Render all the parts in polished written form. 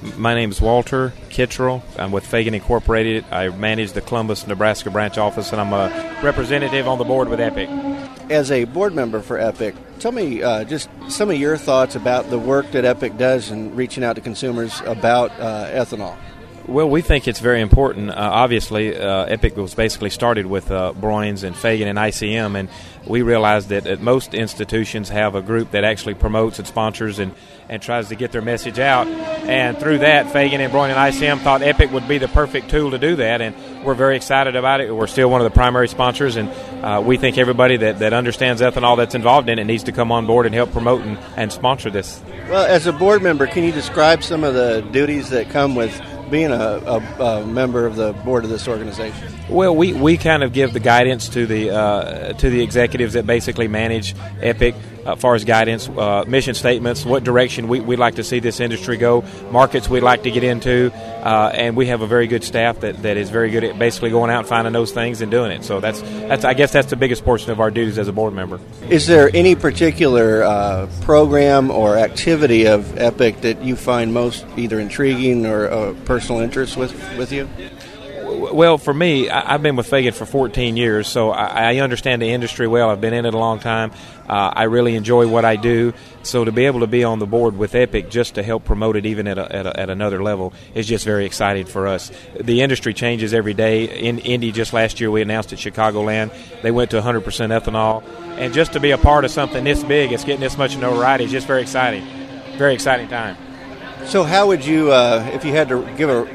My name is Walter Kittrell. I'm with Fagan Incorporated. I manage the Columbus, Nebraska branch office, and I'm a representative on the board with EPIC. As a board member for EPIC, tell me just some of your thoughts about the work that EPIC does in reaching out to consumers about ethanol. Well, we think it's very important. Obviously, EPIC was basically started with Broynes and Fagan and ICM, and we realized that most institutions have a group that actually promotes and sponsors and tries to get their message out. And through that, Fagan and Broynes and ICM thought EPIC would be the perfect tool to do that, and we're very excited about it. We're still one of the primary sponsors, and we think everybody that understands ethanol that's involved in it needs to come on board and help promote and sponsor this. Well, as a board member, can you describe some of the duties that come with being a member of the board of this organization? Well, we kind of give the guidance to the executives that basically manage EPIC as far as guidance, mission statements, what direction we'd like to see this industry go, markets we'd like to get into, and we have a very good staff that is very good at basically going out and finding those things and doing it. So that's I guess that's the biggest portion of our duties as a board member. Is there any particular program or activity of EPIC that you find most either intriguing or personal interest with you? Well, for me, I've been with Fagan for 14 years, so I understand the industry well. I've been in it a long time. I really enjoy what I do. So to be able to be on the board with EPIC just to help promote it even at another level is just very exciting for us. The industry changes every day. In Indy, just last year, we announced at Chicagoland, they went to 100% ethanol. And just to be a part of something this big, it's getting this much notoriety, is just very exciting. Very exciting time. So how would you, if you had to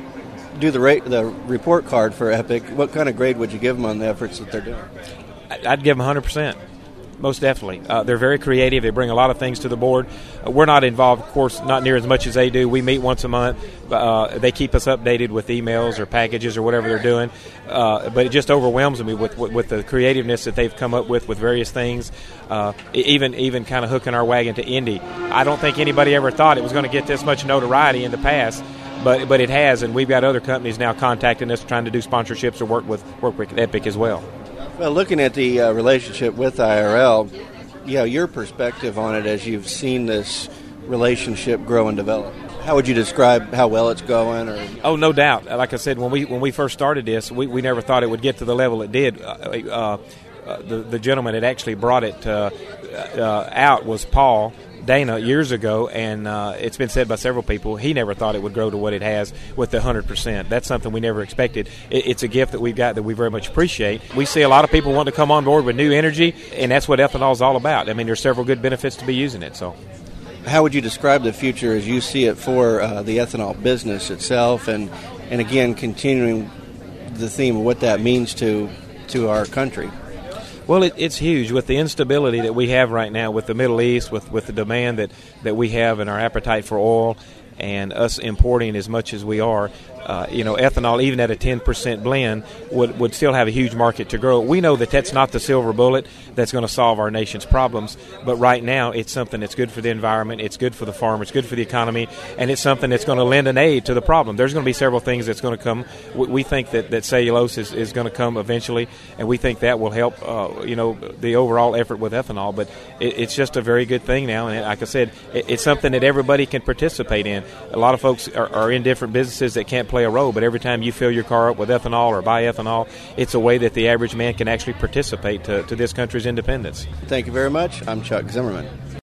do the report card for EPIC, what kind of grade would you give them on the efforts that they're doing? I'd give them 100%. Most definitely. They're very creative. They bring a lot of things to the board. We're not involved, of course, not near as much as they do. We meet once a month. They keep us updated with emails or packages or whatever they're doing. But it just overwhelms me with the creativeness that they've come up with various things, even kind of hooking our wagon to Indy. I don't think anybody ever thought it was going to get this much notoriety in the past. But it has, and we've got other companies now contacting us trying to do sponsorships or work with EPIC as well. Well, looking at the relationship with IRL, your perspective on it as you've seen this relationship grow and develop. How would you describe how well it's going? Oh, no doubt. Like I said, when we first started this, we never thought it would get to the level it did. The gentleman that actually brought it out was Paul Dana years ago, and it's been said by several people, he never thought it would grow to what it has with the 100%. That's something we never expected. It's a gift that we've got that we very much appreciate. We see a lot of people want to come on board with new energy, and that's what ethanol is all about. I mean, there's several good benefits to be using it. So, how would you describe the future as you see it for the ethanol business itself, and again, continuing the theme of what that means to our country? Well, it's huge with the instability that we have right now with the Middle East, with the demand that we have and our appetite for oil, and us importing as much as we are. Ethanol, even at a 10% blend, would still have a huge market to grow. We know that that's not the silver bullet that's going to solve our nation's problems, but right now it's something that's good for the environment, it's good for the farmer, it's good for the economy, and it's something that's going to lend an aid to the problem. There's going to be several things that's going to come. We think that cellulose is going to come eventually, and we think that will help the overall effort with ethanol, but it's just a very good thing now, and like I said, it's something that everybody can participate in. A lot of folks are in different businesses that can't play a role, but every time you fill your car up with ethanol or buy ethanol, it's a way that the average man can actually participate to this country's independence. Thank you very much. I'm Chuck Zimmerman.